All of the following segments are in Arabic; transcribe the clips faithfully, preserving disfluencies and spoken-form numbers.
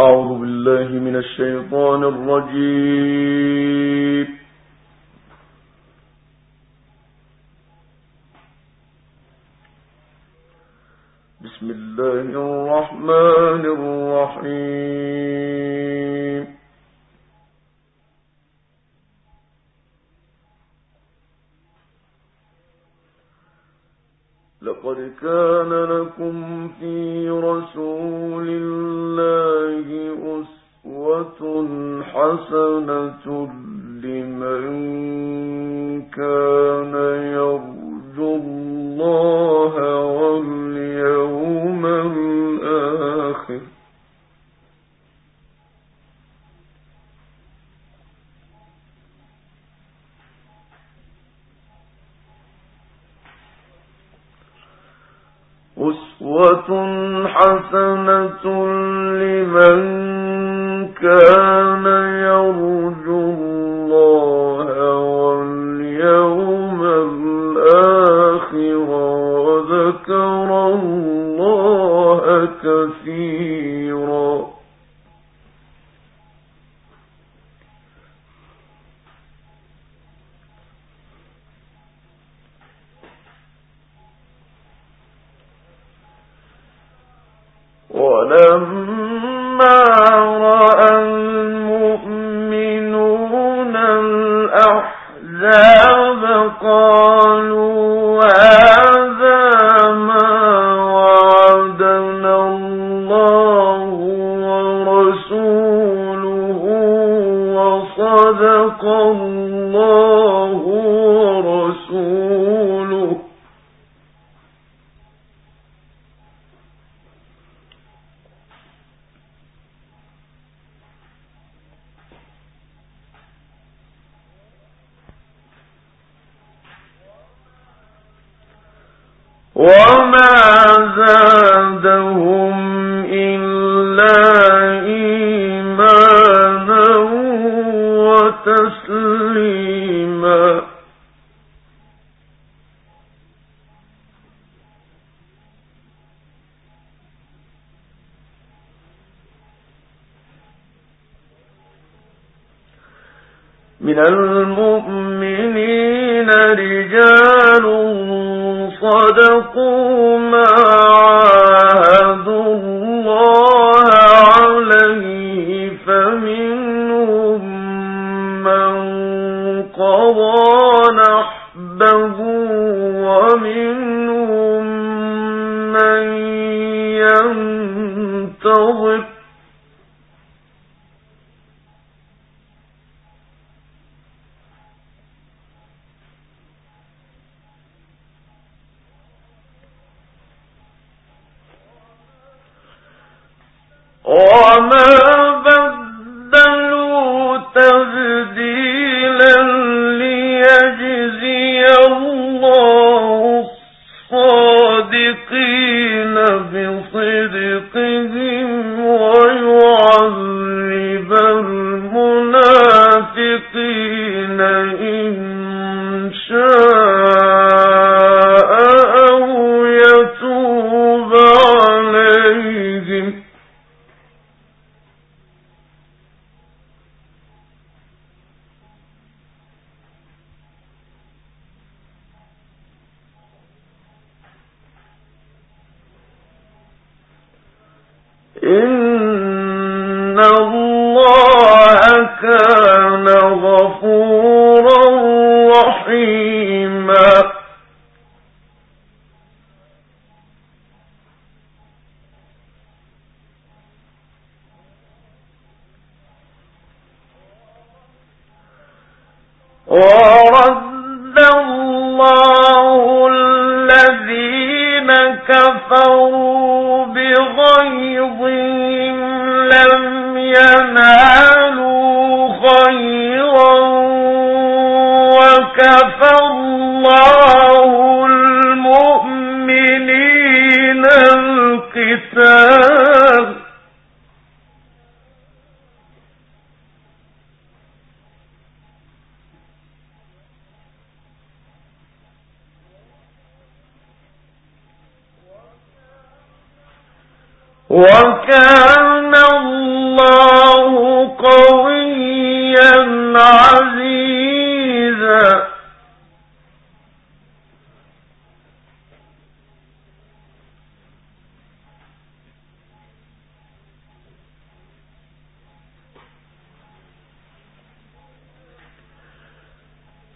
أعوذ بالله من الشيطان الرجيم. بسم الله الرحمن الرحيم. لقد كان لكم في رسول الله أسوة حسنة لمن كان يرجو الله واليوم الآخر أسوة حسنة لمن كان يرجو الله واليوم الآخر وذكر الله كثيرا. ولما رأى المؤمنون الأحزاب قالوا هذا ما وعدنا الله ورسوله وصدق الله ورسوله وما زادهم إلا إيمانا وتسليما. من المؤمنين رجال صدقوا ما عاهدوا الله عليه فمنهم من قضى نحبه ومنهم من ينتظر وما بدلوا تبديلا ليجزي الله الصادقين بصدقهم ويعذب المنافقين إن شاء أو يتوب عليهم إن الله كان غفورا رحيما. ورد الله الذين كفروا بغيظهم لم ينالوا خيرا وكفى الله المؤمنين القتال وكان الله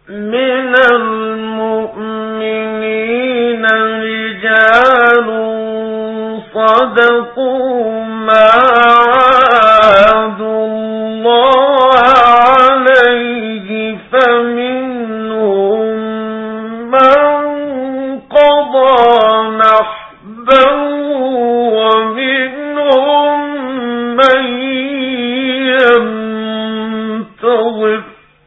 من المؤمنين رجال صدقوا ما عاهدوا الله عليه فمنهم من قضى نحبه ومنهم من ينتظر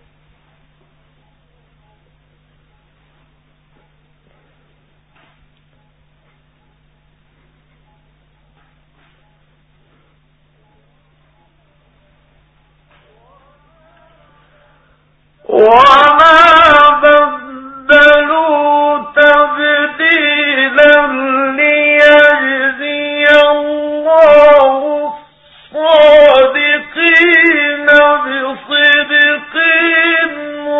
وما بدلوا تبديلا ليجزي الله الصادقين بصدقهم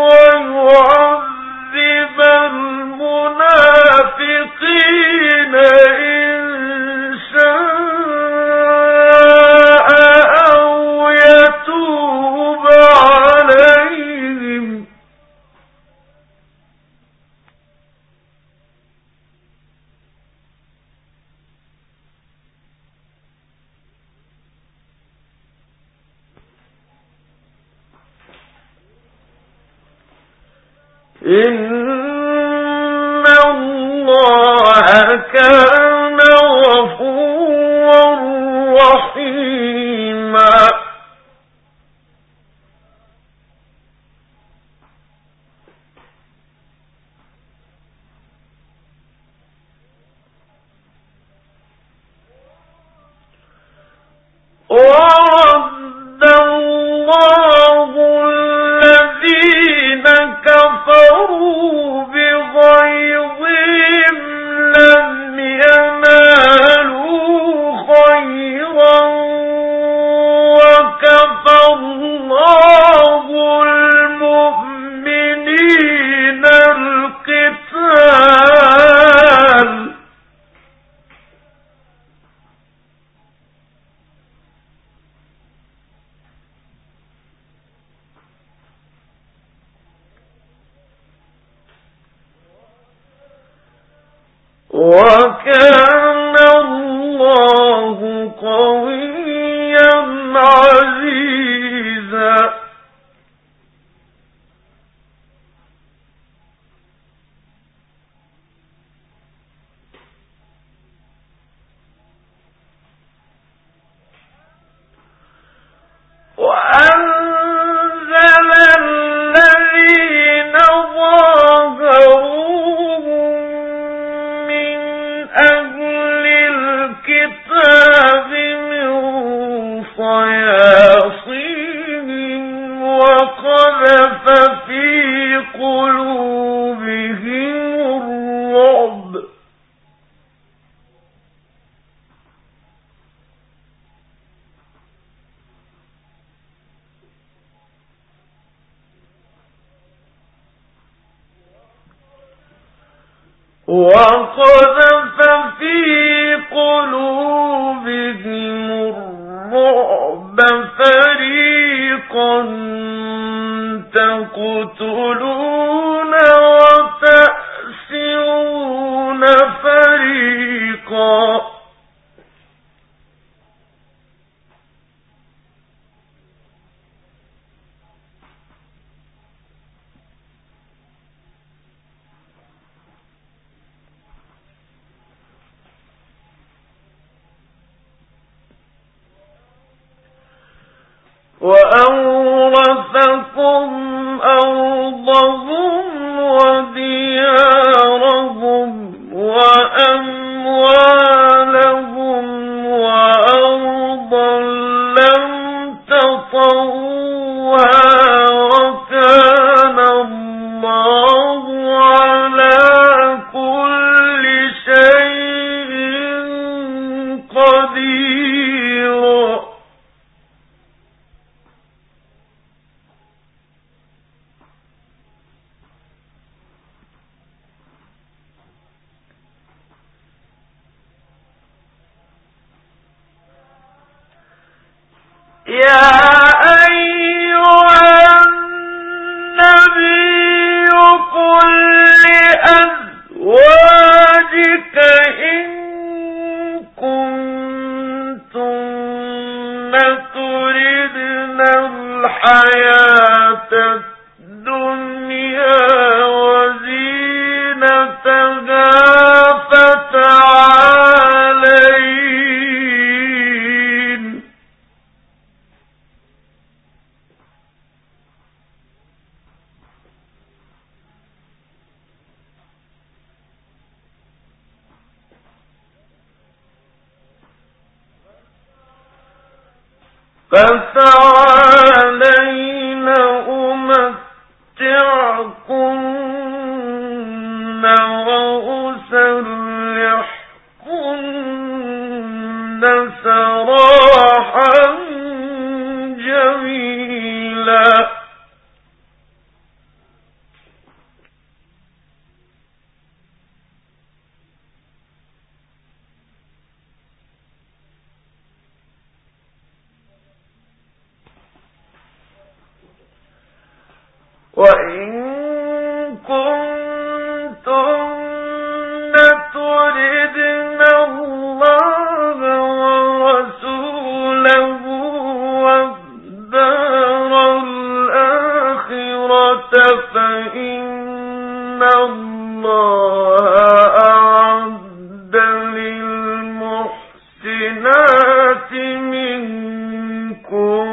ويعذب المنافقين إن شاء أو يتوب عليهم إن الله كان غفورا رحيما ورد الله الذين كفروا بغيظهم لم ينالوا خيرا وكفى الله المؤمنين القتال وكان الله قويا عزيزا وأنزل الذين ظاهروهم من أهل الكتاب من صياصيهم وقذف في قلوبهم الرعب وقذف في قلوبهم الرعب فريقا تقتلون وتأسرون فريقا وأورثكم أرضهم وديارهم وأموالهم وأرضا لم تطئوها وكان الله على كل شيء قدير يا أيها النبي أزواجك إن كنتن تردن الحياة الدنيا وزينتها فتعالين. فتعالين أمتعكن وأسرحكن سراحا جميلا. وإن كنتن تردن الله ورسوله والدار الآخرة فإن الله أعد للمحسنات منكم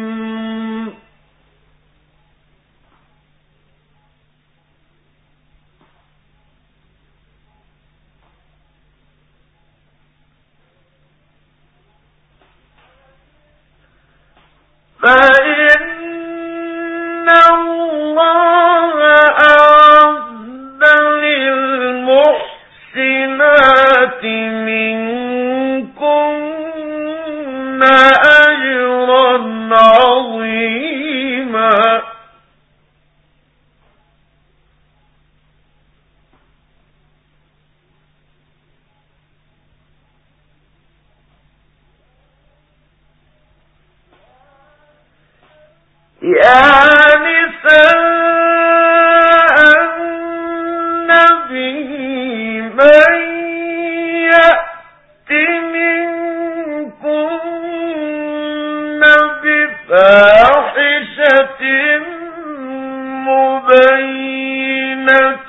فإن الله أعد للمحسنات منكن أجرا عظيما. يا نساء النبي من يأت منكن بفاحشة مبينة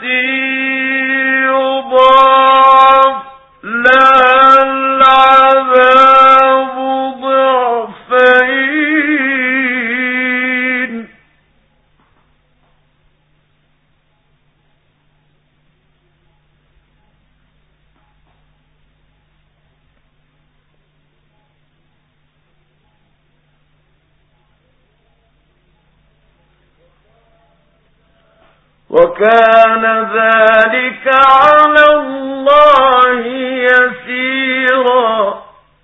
يضاعف لها العذاب ضعفين. وكان ذلك على الله يسيرا.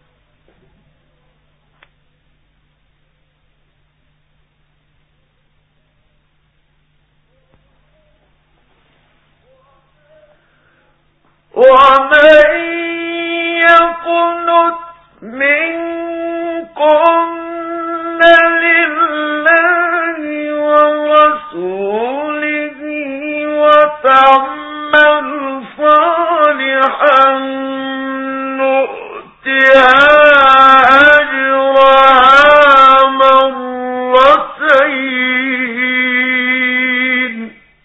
ومن يقنت منكن لله ورسوله وتعمل صالحا نؤتها أجرها مرتين.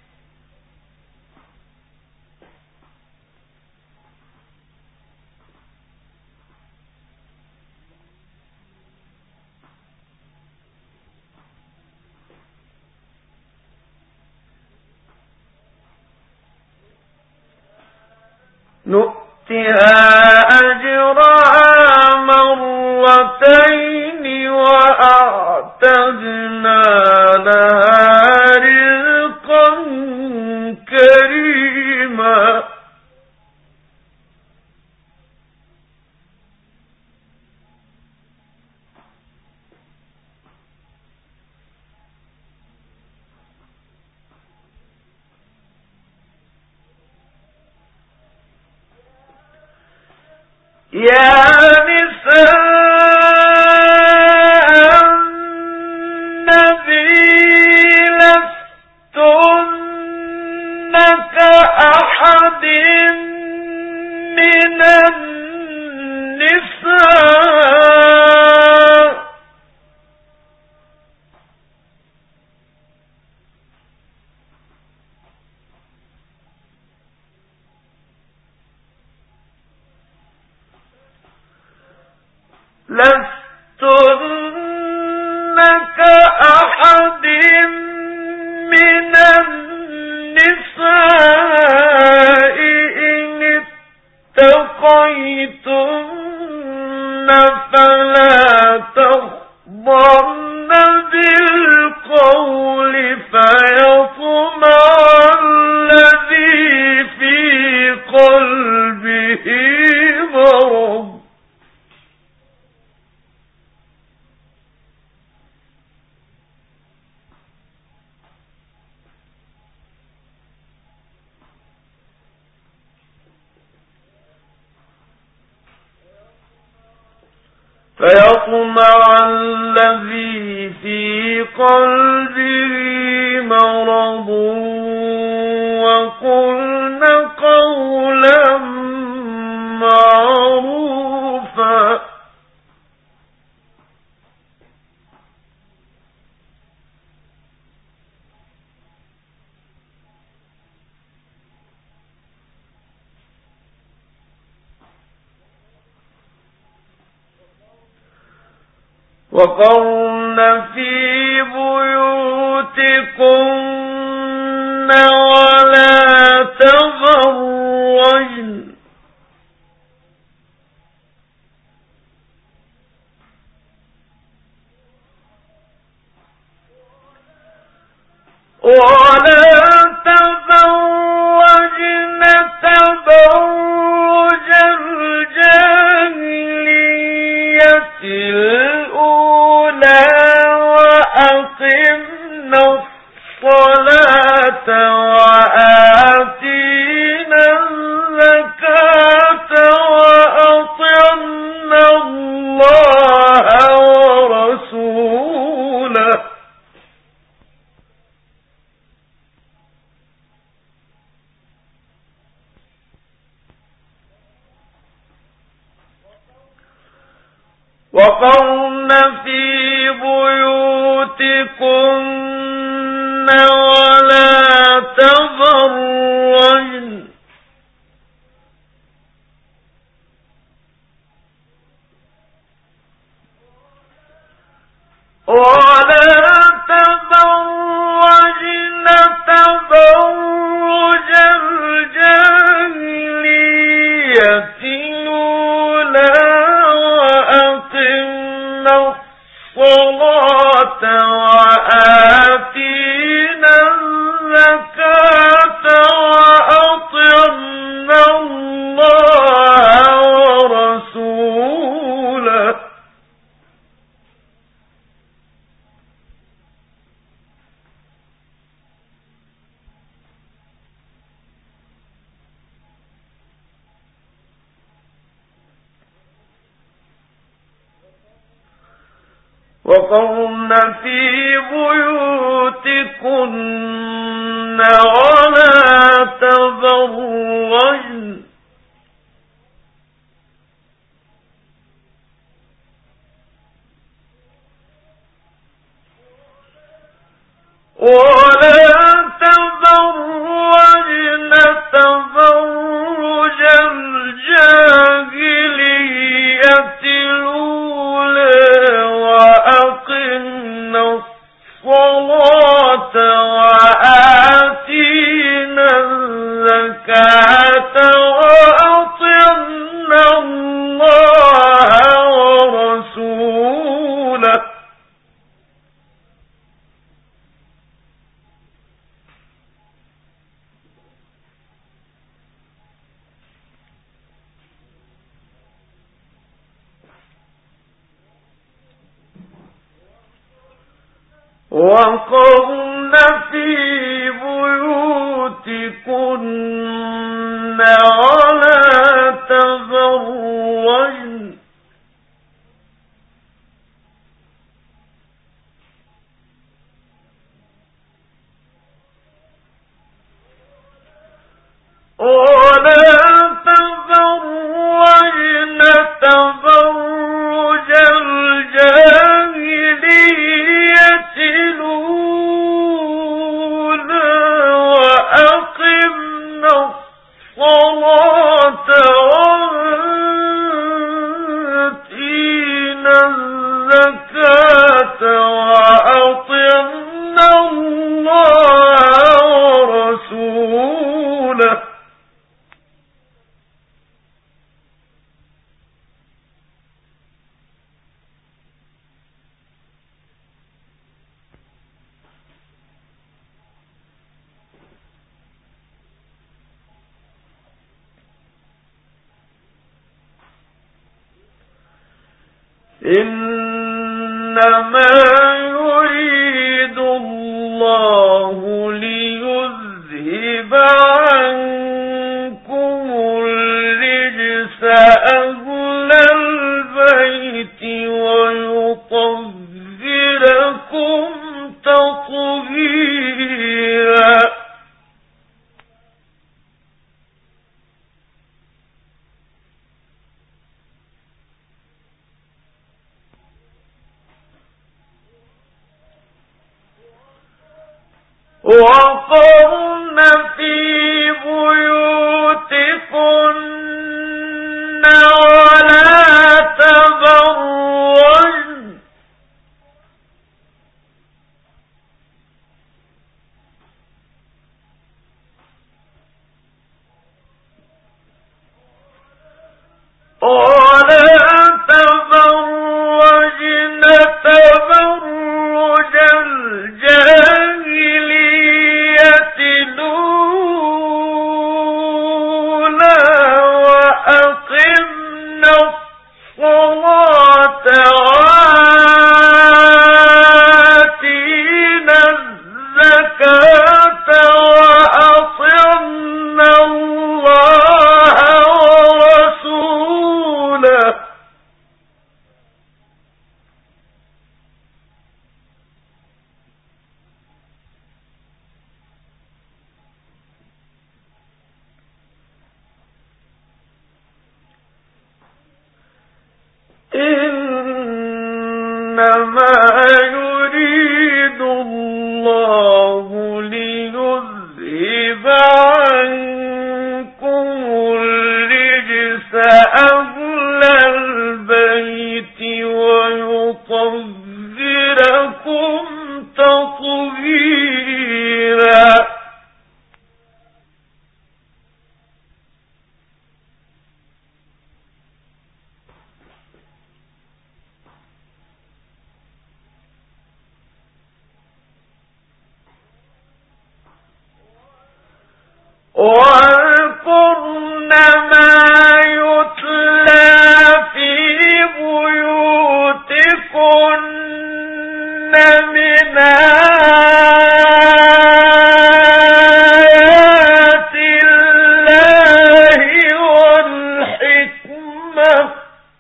نؤتها أجرها مرتين وأعتدنا لها رزقا كريما. يا نساء النبي لستن من النساء إن اتقيتن فلا تخضعن بالقول فيطمع الذي في قلبه مرض فيطمع الذي في قلبه مرض وقلن قولا معروفا وقرن في بيوتكن ولا تبرجن ولا تبرجن تبرج الجاهلية الأولى وأقمنا الصلاة وآتينا الزكاة وأطعنا الله ورسوله وقرن في بيوتكن ولا تبرجن ولا تبرجن تبرج الجاهلية الأولى وأقمنا الصلاة وآتينا الزكاة وأطعنا الله ورسوله وقرن في بيوتكن ولا تبرجن ولا تبرجن تبرج الجاهلية الأولى وأقمنا الصلاة وآتينا الزكاة وأطعنا الله ورسوله وقرن في بيوتكن ولا تبرجن ولا تبرجن تبرج الجاهلية الأولى وأقمنا الصلاة وآتينا الزكاة وأطعنا إنما يريد الله ليذهب عنكم الرجس أهل البيت ويطهركم تطهيرا. وقرن في بيوتكن ولا تبرجن ولا تبرجن تبرج الجاهلية الأولى وأقمنا الصلاة وآتينا الزكاة وأطعنا الله ورسوله إنما يريد الله ليذهب عنكم الرجس أهل البيت ويطهركم تطهيرا. واذكرن ما يتلى في بيوتكن من آيات الله والحكمة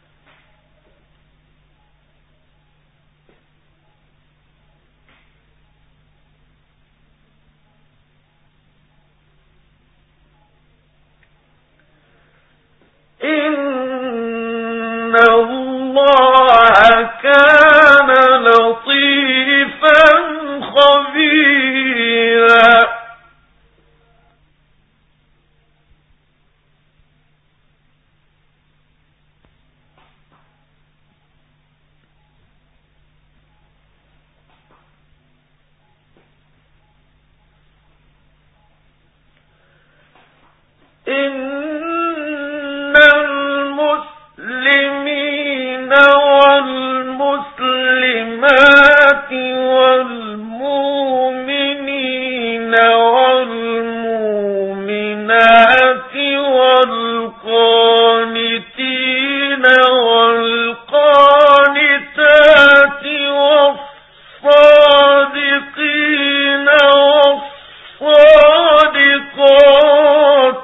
إن الله كان لطيفا خبيرا. إن المسلمين والمسلمات والمؤمنين والمؤمنات والقانتين والقانتات والصادقين والصادقات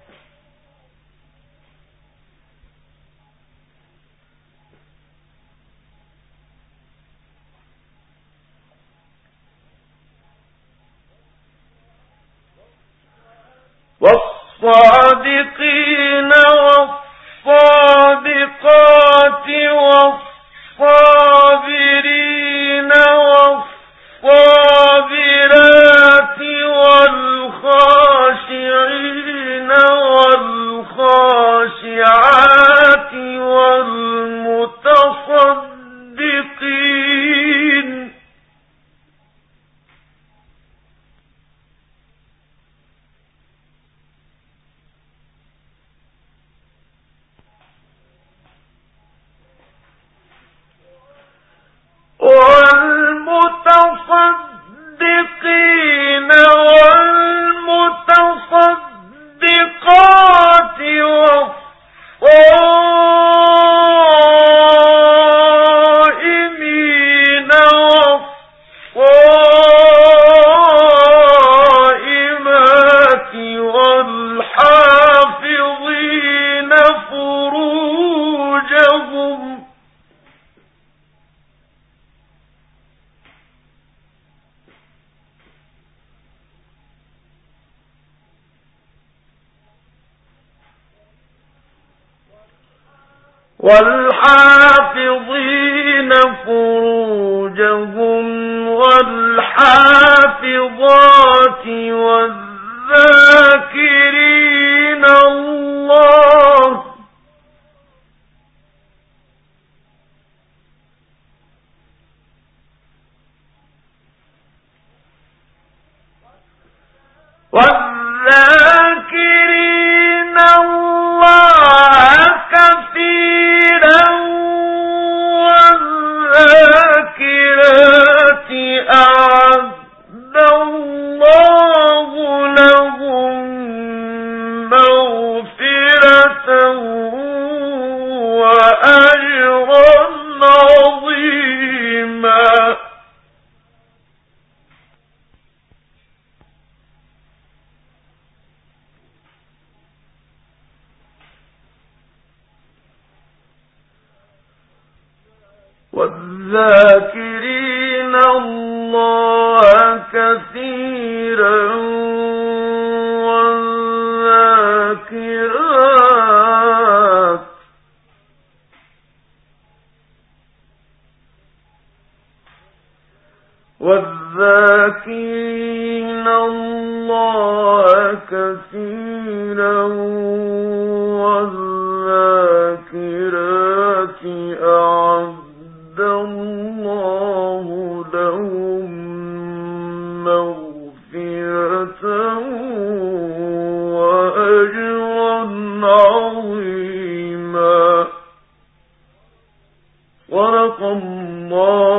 والصادقين والصادقات والصابرين والصابرات والخاشعين والخاشعات والمتصدقين والحافظين فروجهم والحافظات والذاكرين الله والذاكرين الله كثيرا والذاكرات أعد الله لهم مغفرة وأجرا عظيما. والذاكرين الله كثيرا والذاكرات والذاكرين الله كثيرا والذاكرات أعد الله لهم مغفرة وأجرا عظيما. صدق الله